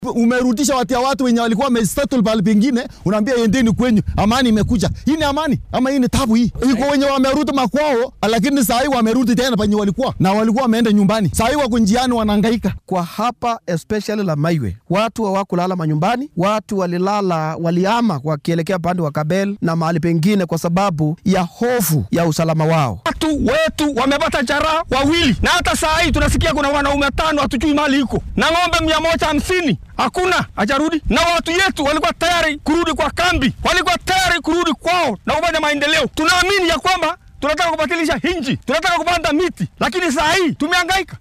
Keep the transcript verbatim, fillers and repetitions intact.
Umerudisha watu ya watu wenye walikuwa wamesettle pale pengine, unaambia endeni kwenyu, amani imekuja. Hii ni amani ama hii ni tabu hii? Iko wenye wamerudi makwao, lakini saa hii wamerudi tena penye walikuwa na walikuwa wameenda nyumbani. Saa hii wako njiani wanahangaika. Kwa hapa especially la Maiwe, watu hawakulala manyumbani, watu walilala waliama wakielekea pande wa Kabel na mahali pengine kwa sababu ya hofu ya usalama wao. Watu wetu wamepata jeraha wawili, na hata saa hii tunasikia kuna wanaume tano hatujui mali iko, na ng'ombe mia moja hamsini hakuna hajarudi. Na watu yetu walikuwa tayari kurudi kwa kambi, walikuwa tayari kurudi kwao na kufanya maendeleo. Tunaamini ya kwamba tunataka kubadilisha hinji, tunataka kupanda miti, lakini saa hii tumehangaika.